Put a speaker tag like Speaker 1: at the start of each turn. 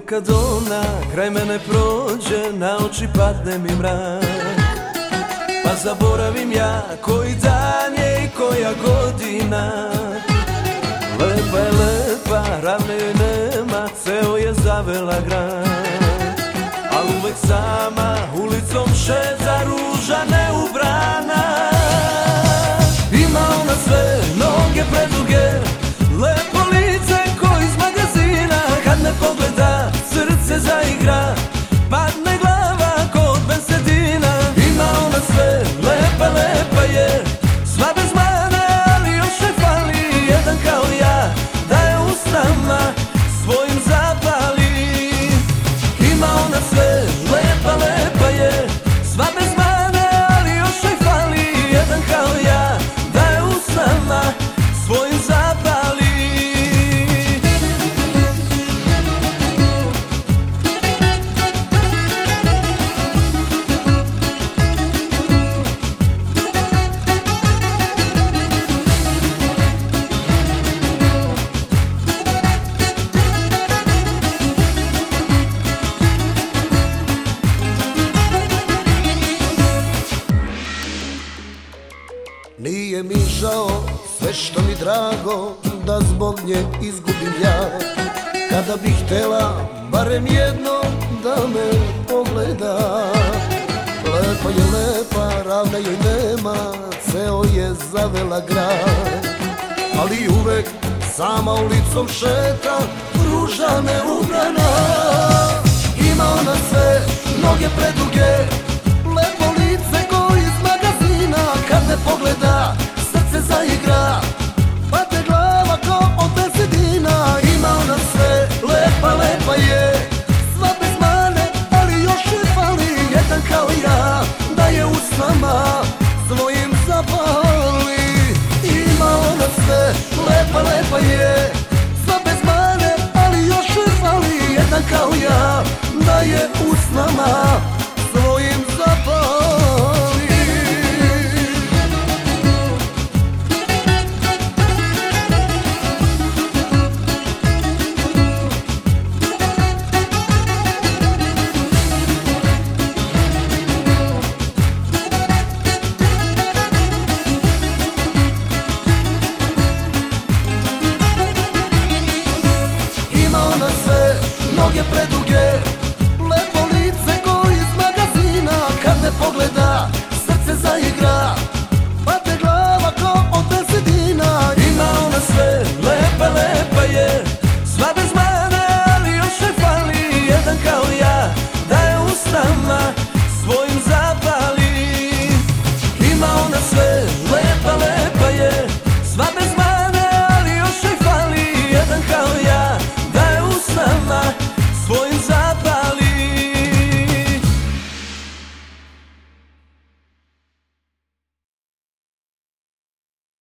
Speaker 1: Uvek kad ona kraj mene prođe, na oči padne mi mrak. Pa zaboravim ja koji dan je i koja godina. Lepa je lepa, ravne joj nema, ceo je zavela grad. Al uvek sama ulicom šeta, ruža neubrana. Ima ona sve noge preduge, lepo lice ko iz magazina. Kad me pogleda, srce zaigra, padne glava ko od bensedina. Ima ona sve, lepa, lepa je, sva bez mane, ali još ne fali jedan kao ja, da je usnama svojim zapali. Ima ona sve, lepa, lepa je, sva bez mane, ali još ne fali jedan kao ja, da je usnama svojim zapali.
Speaker 2: Nije mi žao sve što mi drago, da zbog nje izgubim ja. Kada bih htjela barem jedno da me pogleda. Lepa je lepa, ravna joj nema, ceo je zavela grad. Ali uvek sama ulicom šeta, ruža neubrana. Ima ona sve, noge preduge, lepo lice ko iz magazina. Kad me pogleda, srce zaigra, padne glava ko od bensedina. Ima ona sve, lepa, lepa je, sva bez mane, ali još ne fali jedan kao ja, da je usnama svojim zapali. Ima ona sve, lepa, lepa je, sva bez mane, ali još ne fali jedan kao ja, da je usnama svojim zapali. Noge preduge, lepo lice ko iz magazina. Kad me pogleda, srce zaigra,